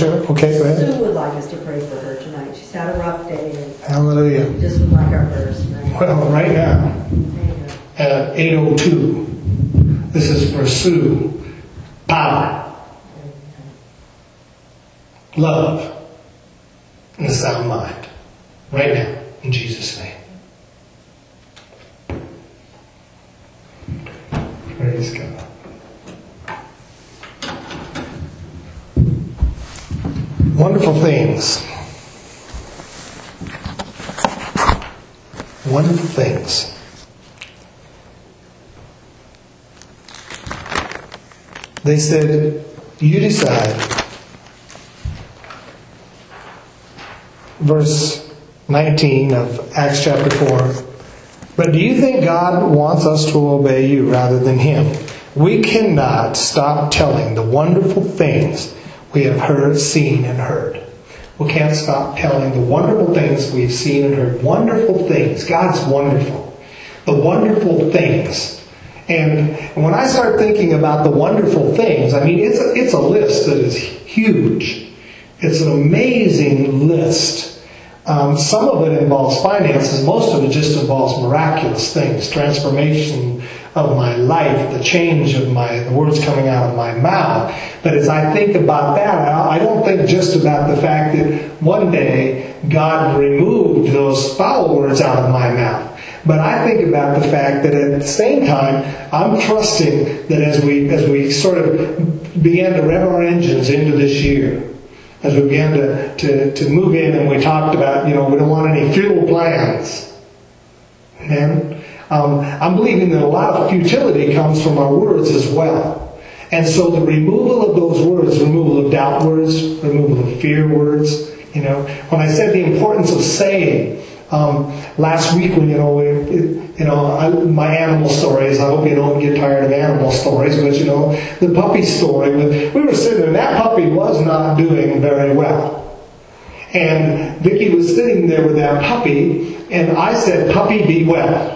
sure. Okay, go ahead. Sue would like us to pray for her tonight. She's had a rough day and Hallelujah. just would like our prayers tonight. Well, right now, Amen. at 8:02, this is for Sue. Power, love, and a sound mind. Right now, in Jesus' name. Praise God. Wonderful things. Wonderful things. They said, you decide. Verse 19 of Acts chapter 4. But do you think God wants us to obey you rather than Him? We cannot stop telling the wonderful things we have heard, seen, and heard. We can't stop telling the wonderful things we've seen and heard. Wonderful things. God's wonderful. The wonderful things. And when I start thinking about the wonderful things, I mean, it's a list that is huge. It's an amazing list. Some of it involves finances. Most of it just involves miraculous things. Transformation of my life, the change of the words coming out of my mouth. But as I think about that, I don't think just about the fact that one day God removed those foul words out of my mouth. But I think about the fact that at the same time, I'm trusting that as we sort of began to rev our engines into this year, as we began to move in, and we talked about, we don't want any futile plans. And I'm believing that a lot of futility comes from our words as well. And so the removal of those words, removal of doubt words, removal of fear words, when I said the importance of saying, last week when, my animal stories, I hope you don't get tired of animal stories, but the puppy story, we were sitting there, and that puppy was not doing very well. And Vicki was sitting there with that puppy, and I said, puppy, be well.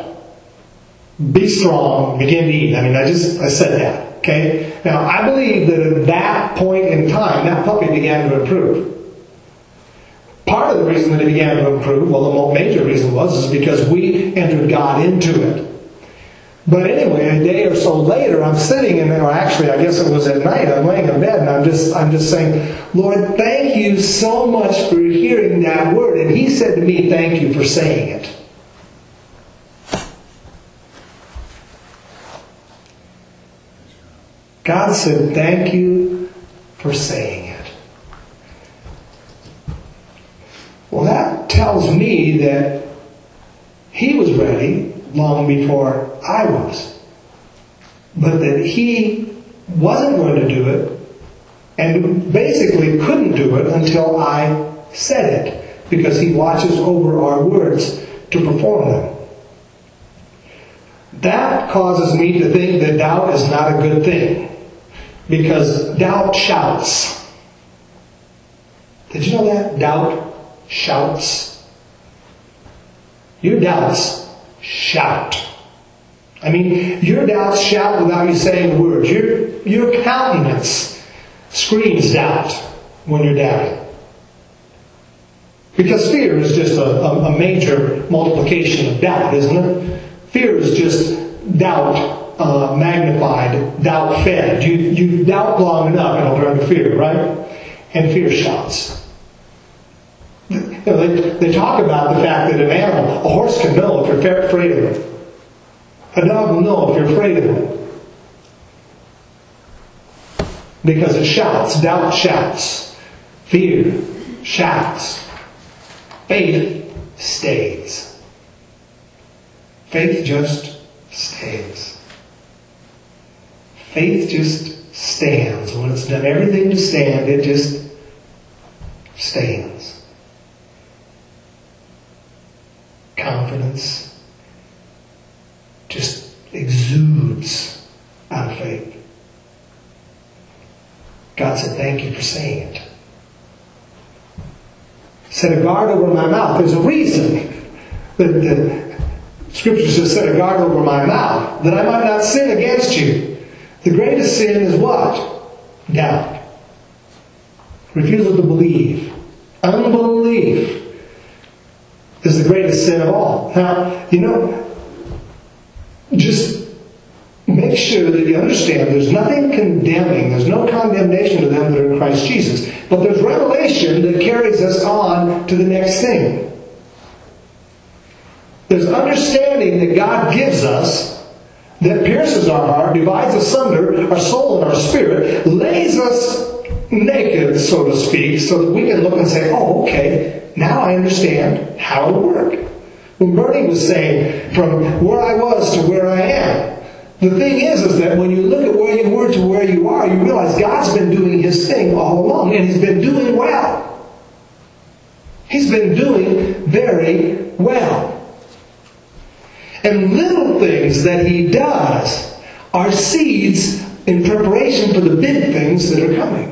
Be strong, begin to eat. I said that, okay? Now, I believe that at that point in time, that puppy began to improve. Part of the reason that it began to improve, well, the major reason is because we entered God into it. But anyway, a day or so later, I'm sitting in there, or actually, I guess it was at night, I'm laying in bed, and I'm just saying, Lord, thank you so much for hearing that word. And He said to me, thank you for saying it. God said, thank you for saying it. Well, that tells me that He was ready long before I was. But that He wasn't going to do it, and basically couldn't do it until I said it, because He watches over our words to perform them. That causes me to think that doubt is not a good thing, because doubt shouts. Did you know that? Doubt shouts. Your doubts shout. Your doubts shout without you saying a word. Your countenance screams doubt when you're doubting. Because fear is just a major multiplication of doubt, isn't it? Fear is just doubt magnified, doubt fed. You doubt long enough, it'll turn to fear, right? And fear shouts. They talk about the fact that a horse can know if you're afraid of it. A dog will know if you're afraid of it. Because it shouts. Doubt shouts. Fear shouts. Faith stays. Faith just stays. Faith just stands. When it's done everything to stand, it just stands. Confidence just exudes out of faith. God said, thank you for saying it. Set a guard over my mouth. There's a reason that the Scripture says, set a guard over my mouth, that I might not sin against you. The greatest sin is what? Doubt. Refusal to believe. Unbelief is the greatest sin of all. Now, just make sure that you understand there's nothing condemning, there's no condemnation to them that are in Christ Jesus. But there's revelation that carries us on to the next thing. There's understanding that God gives us that pierces our heart, divides asunder our soul and our spirit, lays us naked, so to speak, so that we can look and say, oh, okay, now I understand how it worked. When Bernie was saying, from where I was to where I am, the thing is that when you look at where you were to where you are, you realize God's been doing His thing all along, and He's been doing well. He's been doing very well. And little things that He does are seeds in preparation for the big things that are coming.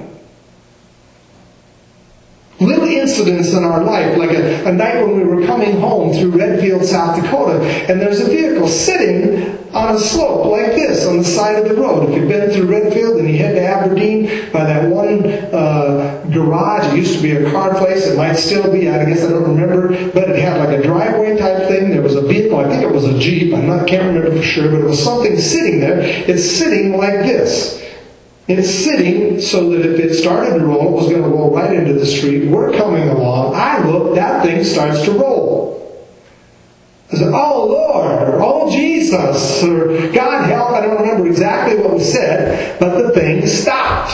Little incidents in our life, like a night when we were coming home through Redfield, South Dakota, and there's a vehicle sitting on a slope like this on the side of the road. If you've been through Redfield and you head to Aberdeen by that one garage, it used to be a car place, it might still be, I guess I don't remember, but it had like a driveway type thing. There was a vehicle, I think it was a Jeep, can't remember for sure, but it was something sitting there. It's sitting like this. It's sitting so that if it started to roll, it was going to roll right into the street. We're coming along. I look, that thing starts to roll. I said, oh Lord, or oh Jesus, or God help. I don't remember exactly what was said, but the thing stopped.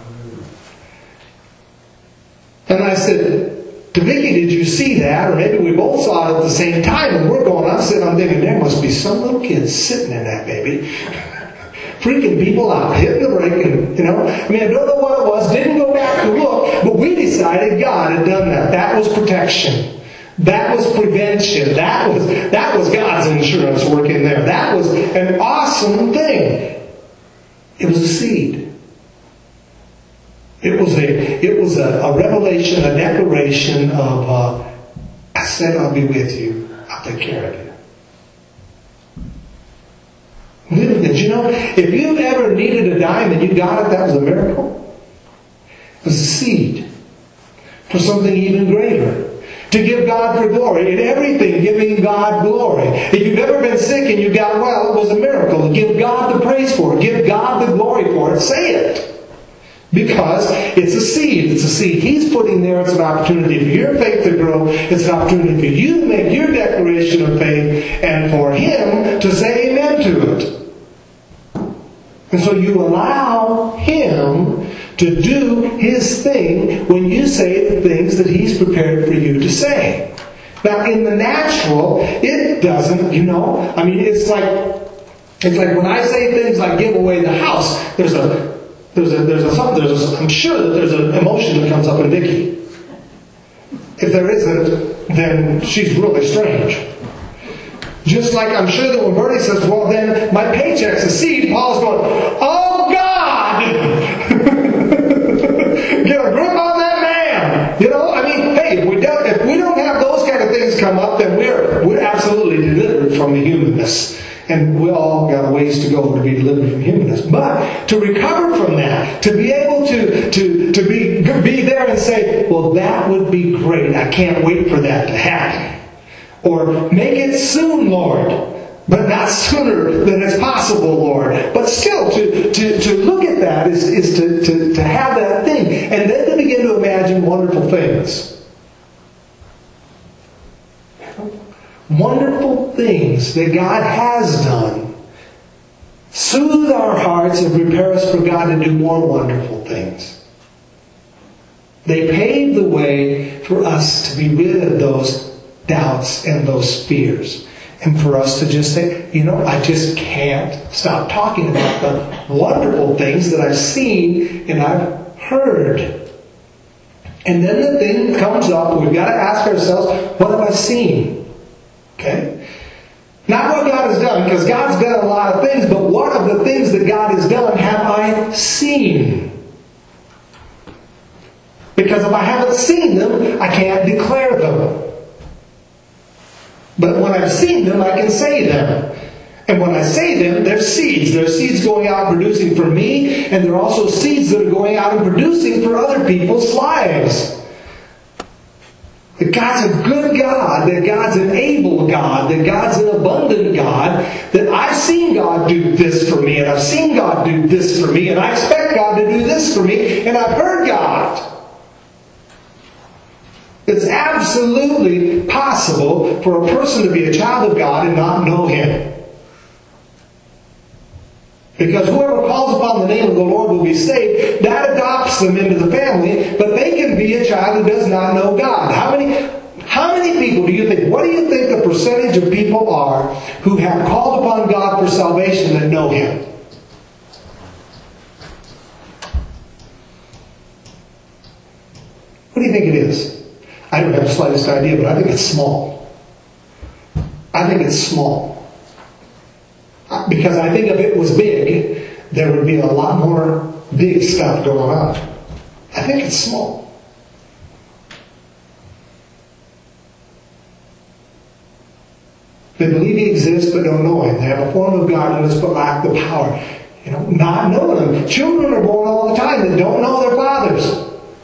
And I said to Vicki, did you see that? Or maybe we both saw it at the same time, and we're going, I'm thinking, there must be some little kid sitting in that baby. Freaking people out, hitting the brake, and, I don't know what it was, didn't go back to look, but we decided God had done that. That was protection. That was prevention. That was God's insurance working there. That was an awesome thing. It was a seed. It was a revelation, a declaration of, I said I'll be with you. I'll take care of you. Little things. If you ever needed a dime and you got it, that was a miracle. It was a seed for something even greater. To give God for glory. In everything, giving God glory. If you've ever been sick and you got well, it was a miracle. To give God the praise for it. Give God the glory for it. Say it. Because it's a seed. It's a seed He's putting there. It's an opportunity for your faith to grow. It's an opportunity for you to make your declaration of faith and for Him to say amen to it. And so you allow Him to do His thing when you say the things that He's prepared for you to say. Now, in the natural, it doesn't, it's like when I say things like give away the house, I'm sure that there's an emotion that comes up in Vicki. If there isn't, then she's really strange. Just like I'm sure that when Bernie says, well, then my paycheck's a seed, Paul's going, oh God! Get a grip on that man! Hey, if we don't have those kind of things come up, then we're absolutely delivered from the humanness. And we all got a ways to go to be delivered from humanness. But to recover from that, to be able to be there and say, well, that would be great. I can't wait for that to happen. Or make it soon, Lord. But not sooner than it's possible, Lord. But still, to look at that is to have that thing. And then to begin to imagine wonderful things. Wonderful things that God has done. Soothe our hearts and prepare us for God to do more wonderful things. They pave the way for us to be rid of those doubts and those fears. And for us to just say, I just can't stop talking about the wonderful things that I've seen and I've heard. And then the thing comes up, we've got to ask ourselves, what have I seen? Okay? Not what God has done, because God's done a lot of things, but what of the things that God has done have I seen? Because if I haven't seen them, I can't declare them. But when I've seen them, I can say them. And when I say them, they're seeds. They're seeds going out and producing for me, and they're also seeds that are going out and producing for other people's lives. That God's a good God, that God's an able God, that God's an abundant God, that I've seen God do this for me, and I've seen God do this for me, and I expect God to do this for me, and I've heard God. It's absolutely possible for a person to be a child of God and not know Him. Because whoever calls upon the name of the Lord will be saved. That adopts them into the family, but they can be a child who does not know God. How many people do you think, what do you think the percentage of people are who have called upon God for salvation that know Him? What do you think it is? I don't have the slightest idea, but I think it's small. I think it's small. Because I think if it was big, there would be a lot more big stuff going on. I think it's small. They believe He exists but don't know Him. They have a form of godliness but lack the power. Not knowing Him. Children are born all the time that don't know their fathers.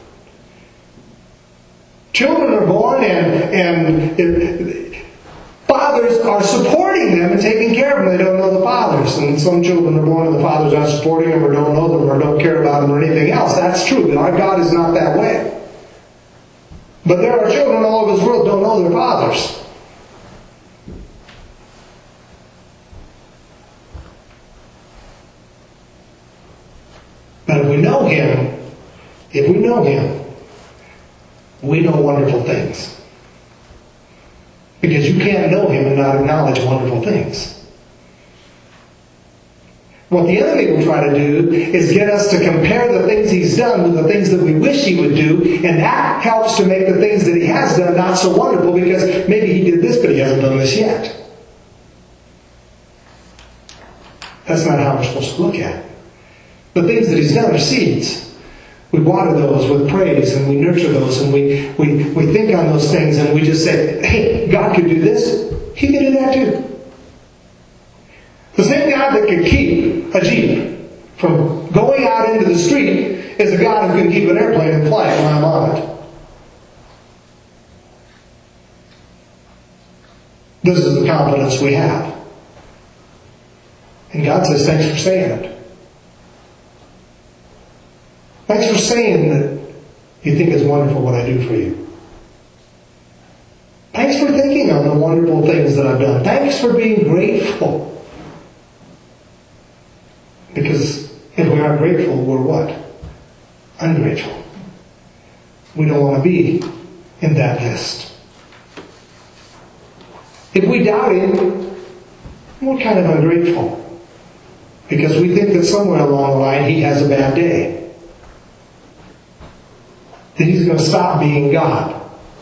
Children are born and fathers are supporting them and taking care of them. They don't know the fathers. And some children are born and the fathers aren't supporting them or don't know them or don't care about them or anything else. That's true. Our God is not that way. But there are children all over this world who don't know their fathers. But if we know Him, we know wonderful things. Because you can't know Him and not acknowledge wonderful things. What the enemy will try to do is get us to compare the things He's done with the things that we wish He would do, and that helps to make the things that He has done not so wonderful because maybe He did this but He hasn't done this yet. That's not how we're supposed to look at it. The things that He's done are seeds. We water those with praise and we nurture those and we think on those things and we just say, hey, God could do this. He can do that too. The same God that can keep a Jeep from going out into the street is a God who can keep an airplane in flight when I'm on it. This is the confidence we have. And God says, thanks for saying it. Thanks for saying that you think it's wonderful what I do for you. Thanks for thinking on the wonderful things that I've done. Thanks for being grateful. Because if we aren't grateful, we're what? Ungrateful. We don't want to be in that list. If we doubt Him, we're kind of ungrateful. Because we think that somewhere along the line He has a bad day. That He's going to stop being God.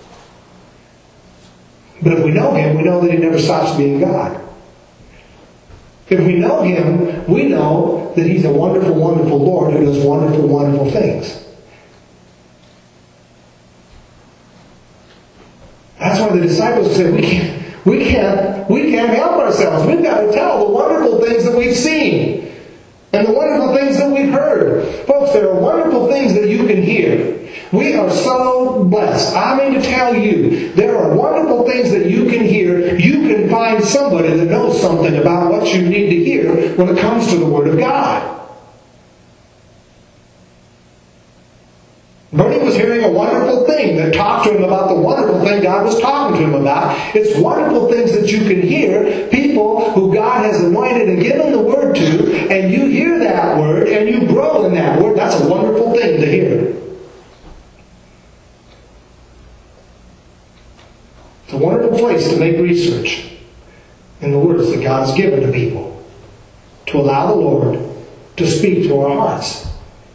But if we know Him, we know that He never stops being God. If we know Him, we know that He's a wonderful, wonderful Lord who does wonderful, wonderful things. That's why the disciples said, we can't help ourselves. We've got to tell the wonderful things that we've seen. And the wonderful things that we've heard. Folks, there are wonderful things that you can hear. We are so blessed. I mean to tell you, there are wonderful things that you can hear. You can find somebody that knows something about what you need to hear when it comes to the Word of God. Bernie was hearing a wonderful thing that talked to him about the wonderful thing God was talking to him about. It's wonderful things that you can hear. People who God has anointed and given the Word to, and you hear that Word and you grow in that Word. That's a wonderful thing to hear. It's a wonderful place to make research in the words that God has given to people, to allow the Lord to speak to our hearts.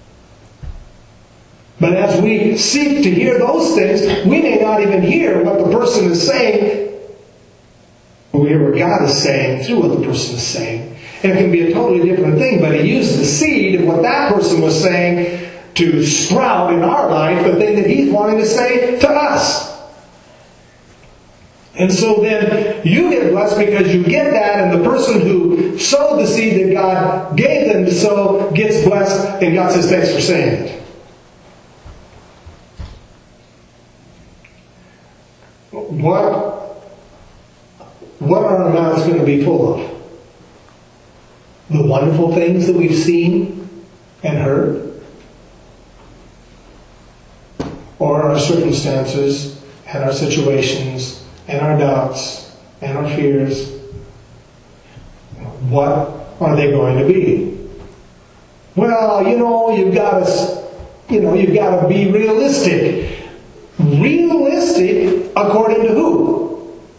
But as we seek to hear those things, we may not even hear what the person is saying, but we hear what God is saying through what the person is saying. And it can be a totally different thing, but He used the seed of what that person was saying to sprout in our life the thing that He's wanting to say to us. And so then you get blessed because you get that, and the person who sowed the seed that God gave them to sow gets blessed, and God says, thanks for saying it. What are our mouths going to be full of? The wonderful things that we've seen and heard? Or our circumstances and our situations and our doubts and our fears? What are they going to be? Well, you've got to be realistic. Realistic according to who?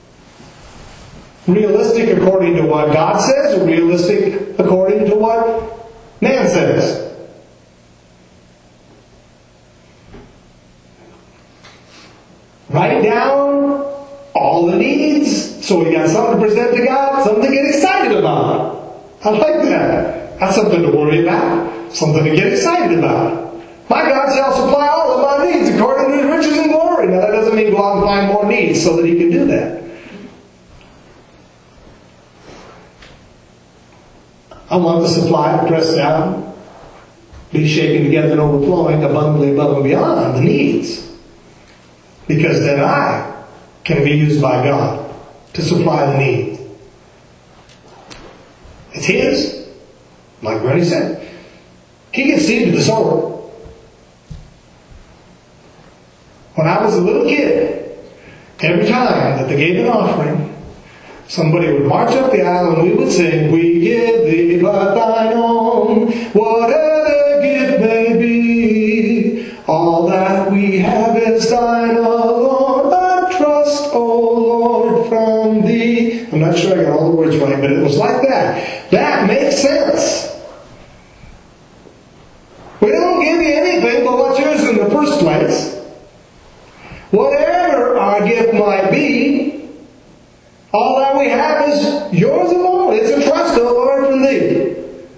Realistic according to what God says, or realistic according to what man says? Write down all the needs, so we got something to present to God, something to get excited about. I like that. That's something to worry about, something to get excited about. My God shall supply all of my needs according to His riches and glory. Now that doesn't mean go out and find more needs so that He can do that. I want the supply pressed down, be shaken together and overflowing abundantly above and beyond the needs. Because then I can be used by God to supply the need. It's His. Like Bernie said. He gets seed to the sower. When I was a little kid, every time that they gave an offering, somebody would march up the aisle and we would sing, "We give thee but thine own, whatever gift may be. All that we have is thine alone. I trust, O Lord, from thee." I'm not sure I got all the words right, but it was like that. That makes sense. We don't give you anything but what's yours in the first place. Whatever our gift might be, all that we have is yours alone. It's a trust, O Lord, from thee.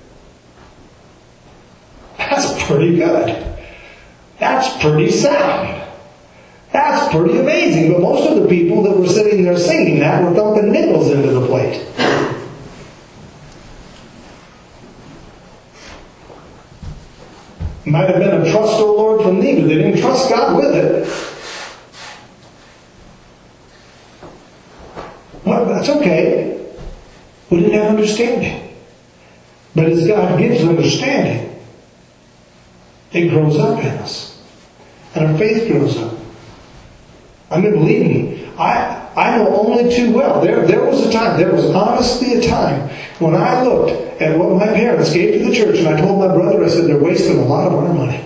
That's pretty good. That's pretty sound. That's pretty amazing. But most of the people that were sitting there singing that were thumping nickels into the plate. Might have been a trust, O Lord, from thee, but they didn't trust God with it. Well, that's okay. We didn't have understanding. But as God gives understanding, it grows up in us. And our faith grows up. I mean, believe me, I know only too well. There was honestly a time when I looked at what my parents gave to the church, and I told my brother, I said, they're wasting a lot of our money.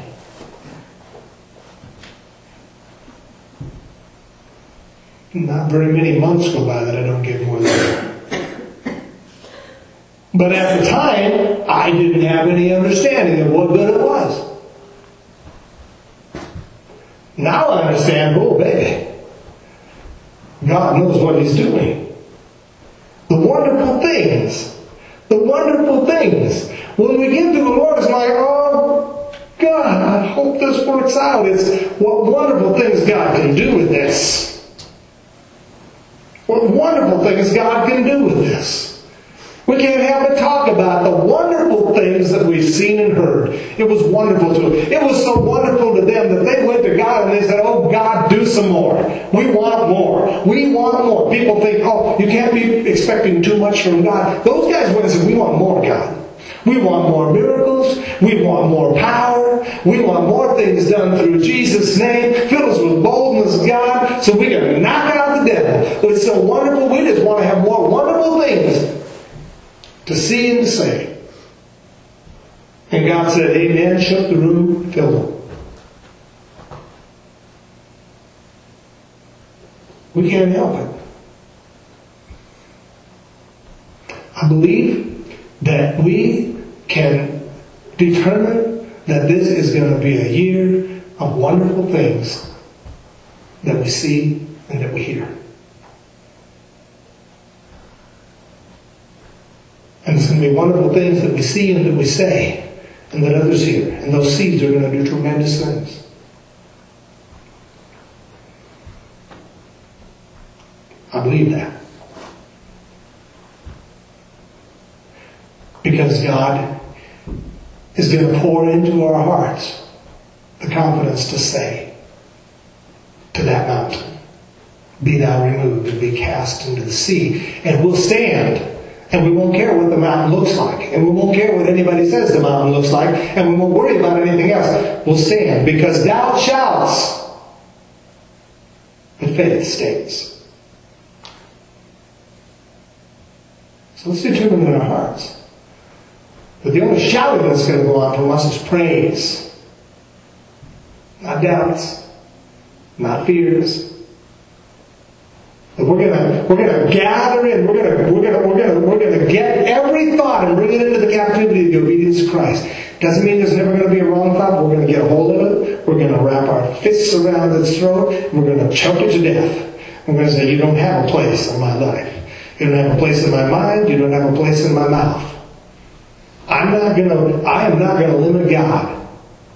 Not very many months go by that I don't give more than that. But at the time, I didn't have any understanding of what good it was. Now I understand, oh baby, God knows what He's doing. The wonderful things. The wonderful things. When we give to the Lord, it's like, oh God, I hope this works out. It's what wonderful things God can do with this. What wonderful things God can do with this. We can't help but talk about the wonderful things that we've seen and heard. It was wonderful to them. It was so wonderful to them that they went to God and they said, oh God, do some more. We want more. We want more. People think, oh, you can't be expecting too much from God. Those guys went and said, we want more, God. We want more miracles. We want more power. We want more things done through Jesus' name. Fill us with boldness, God, so we can knock out the devil. It's so wonderful. We just want to have more wonderful things to see and to say. And God said, amen, shut the room, fill them. We can't help it. I believe that we can determine that this is going to be a year of wonderful things that we see and that we hear. And it's going to be wonderful things that we see and that we say and that others hear. And those seeds are going to do tremendous things. I believe that. Because God is going to pour into our hearts the confidence to say to that mountain, be thou removed and be cast into the sea. And we'll stand, and we won't care what the mountain looks like, and we won't care what anybody says the mountain looks like, and we won't worry about anything else. We'll stand, because doubt shouts, but faith stays. So let's determine in our hearts. But the only shouting that's going to go on from us is praise. Not doubts. Not fears. But we're gonna gather in. We're gonna get every thought and bring it into the captivity of the obedience of Christ. Doesn't mean there's never going to be a wrong thought. We're going to get a hold of it. We're going to wrap our fists around its throat. And we're going to choke it to death. We're going to say, you don't have a place in my life. You don't have a place in my mind. You don't have a place in my mouth. I am not going to limit God.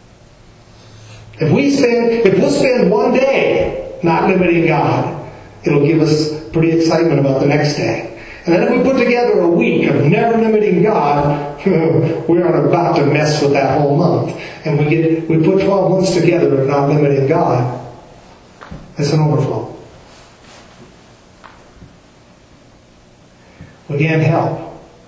If we'll spend one day not limiting God, it'll give us pretty excitement about the next day. And then if we put together a week of never limiting God, we're about to mess with that whole month. And we put 12 months together of not limiting God. It's an overflow. We can't help.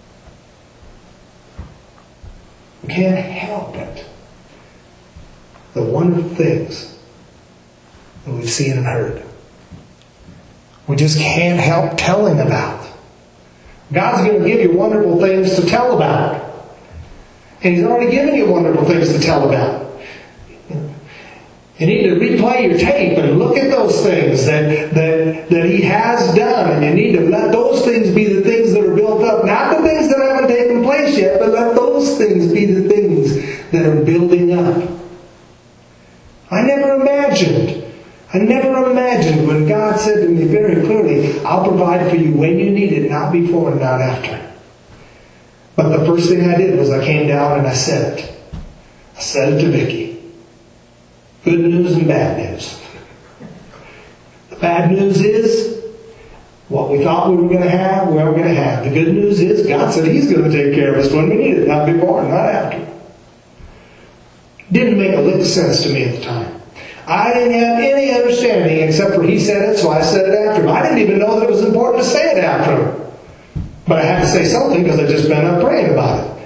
We can't help it. The wonderful things that we've seen and heard. We just can't help telling about. God's going to give you wonderful things to tell about. And He's already given you wonderful things to tell about. You need to replay your tape and look at those things that He has done. And you need to let those things be the things that are built up. Not the things that haven't taken place yet, but let those things be the things that are building up. I never imagined when God said to me very clearly, I'll provide for you when you need it, not before and not after. But the first thing I did was I came down and I said it. I said it to Vicki. Good news and bad news. The bad news is what we thought we were going to have, we're going to have. The good news is God said He's going to take care of us when we need it, not before and not after. Didn't make a lick of sense to me at the time. I didn't have any understanding except for He said it, so I said it after Him. I didn't even know that it was important to say it after Him. But I had to say something because I'd just been up praying about it.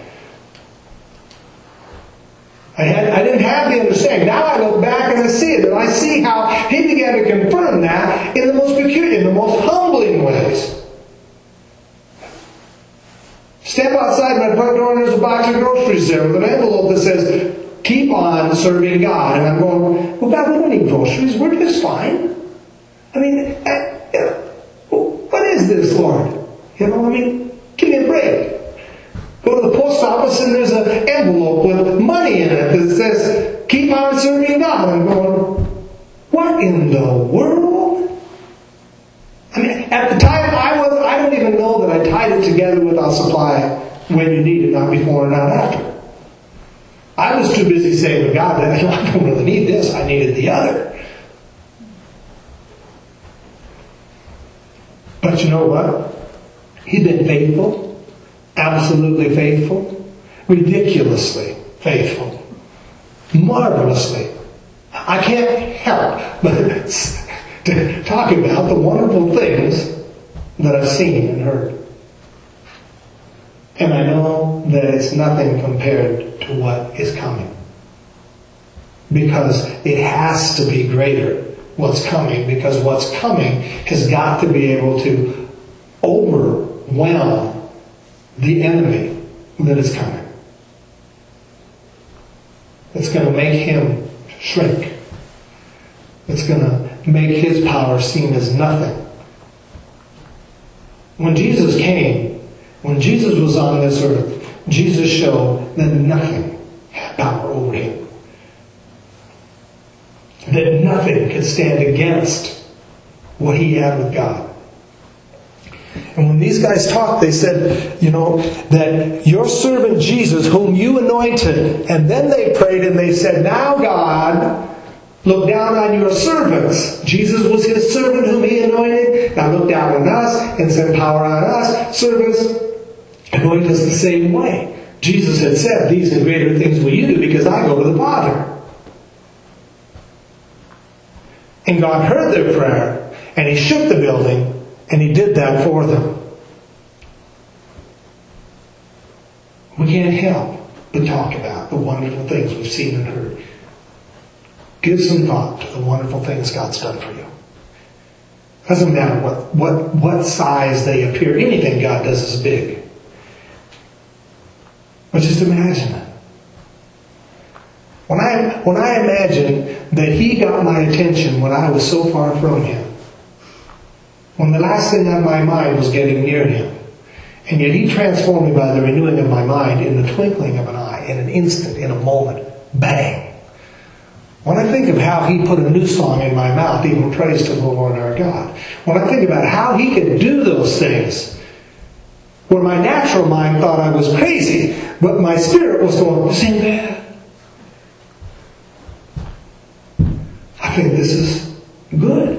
I didn't have the understanding. Now I look back and I see it, and I see how He began to confirm that in the most peculiar, in the most humbling ways. Step outside my front door and there's a box of groceries there with an envelope that says, keep on serving God. And I'm going, well, God, we don't need groceries. We're just fine. I mean, what is this, Lord? Give me a break. Go to the post office and there's an envelope with money in it that says, keep on serving God. I'm going, what in the world? I mean, at the time, I don't even know that I tied it together with I'll supply when you need it, not before and not after. I was too busy saying to God, I don't really need this, I needed the other. But you know what? He'd been faithful, absolutely faithful, ridiculously faithful, marvelously. I can't help but to talk about the wonderful things that I've seen and heard. And I know that it's nothing compared to what is coming. Because it has to be greater, what's coming, because what's coming has got to be able to overwhelm the enemy that is coming. It's going to make him shrink. It's going to make his power seem as nothing. When Jesus came, when Jesus was on this earth, Jesus showed that nothing had power over Him. That nothing could stand against what He had with God. And when these guys talked, they said, that your servant Jesus, whom you anointed, and then they prayed and they said, now God, look down on your servants. Jesus was His servant whom He anointed. Now look look down on us and send power on us. Servants are going to us the same way. Jesus had said, these and greater things will you do because I go to the Father. And God heard their prayer, and He shook the building, and He did that for them. We can't help but talk about the wonderful things we've seen and heard. Give some thought to the wonderful things God's done for you. Doesn't matter what size they appear. Anything God does is big. But just imagine it. When I imagine that He got my attention when I was so far from Him, when the last thing on my mind was getting near Him, and yet He transformed me by the renewing of my mind in the twinkling of an eye, in an instant, in a moment, bang. When I think of how He put a new song in my mouth, even praise to the Lord our God, when I think about how He could do those things, where my natural mind thought I was crazy, but my spirit was going, this ain't bad. I think this is good.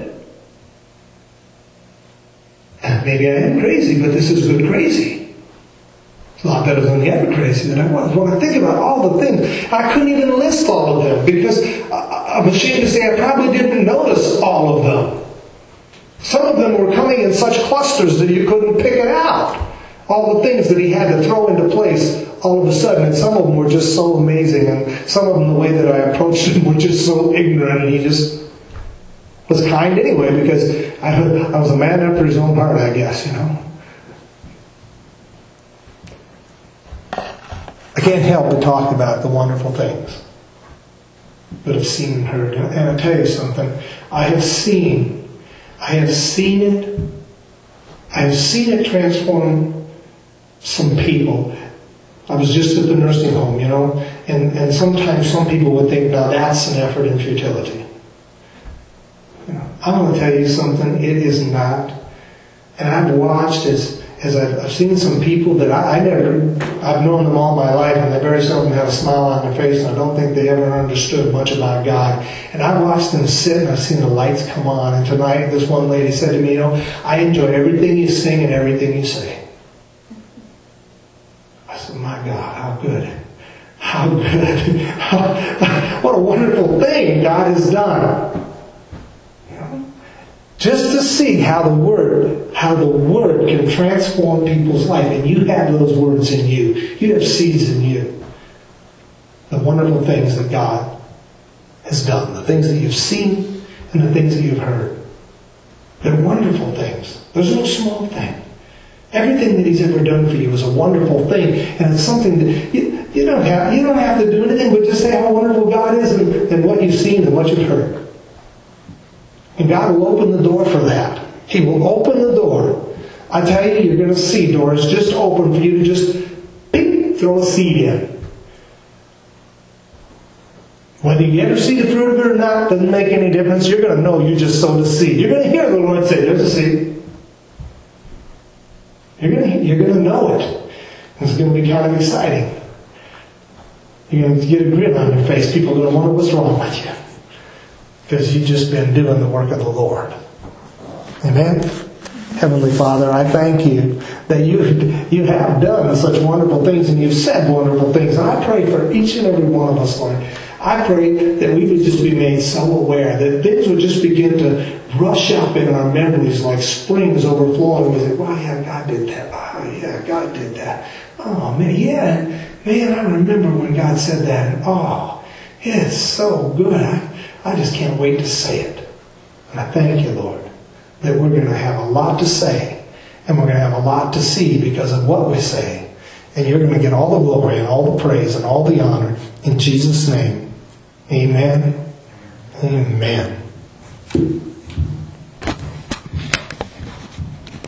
And maybe I am crazy, but this is good crazy. It's a lot better than the other crazy that I was. When I think about all the things, I couldn't even list all of them because I'm ashamed to say I probably didn't notice all of them. Some of them were coming in such clusters that you couldn't pick it out. All the things that He had to throw into place all of a sudden. And some of them were just so amazing. And some of them, the way that I approached Him, were just so ignorant. And He just was kind anyway, because I was a man after His own heart, I guess, you know. I can't help but talk about the wonderful things that I've seen and heard. And I'll tell you something. I have seen it. I have seen it transform some people. I was just at the nursing home, you know, and sometimes some people would think, now that's an effort in futility. You know, I want to tell you something, it is not. And I've watched as I've seen some people that I've known them all my life, and they very seldom have a smile on their face, and I don't think they ever understood much about God. And I've watched them sit, and I've seen the lights come on. And tonight, this one lady said to me, you know, I enjoy everything you sing and everything you say. I said, my God, how good. How good. What a wonderful thing God has done. Just to see how the Word can transform people's life. And you have those words in you. You have seeds in you. The wonderful things that God has done. The things that you've seen and the things that you've heard. They're wonderful things. There's no small thing. Everything that He's ever done for you is a wonderful thing. And it's something that you don't have to do anything but just say how wonderful God is and what you've seen and what you've heard. And God will open the door for that. He will open the door. I tell you, you're going to see doors just open for you to just throw a seed in. Whether you ever see the fruit of it or not doesn't make any difference. You're going to know you just sowed a seed. You're going to hear the Lord say, there's a seed. You're going to know it. It's going to be kind of exciting. You're going to get a grin on your face. People are going to wonder what's wrong with you. Because you've just been doing the work of the Lord. Amen? Heavenly Father, I thank you that you have done such wonderful things and you've said wonderful things. And I pray for each and every one of us, Lord. I pray that we would just be made so aware that things would just begin to rush up in our memories like springs overflowing. We say, wow, yeah, God did that. Oh, yeah, God did that. Oh, man, yeah. Man, I remember when God said that. And, oh, it's so good. I just can't wait to say it. And I thank you, Lord, that we're going to have a lot to say and we're going to have a lot to see because of what we say. And you're going to get all the glory and all the praise and all the honor in Jesus' name. Amen. Amen.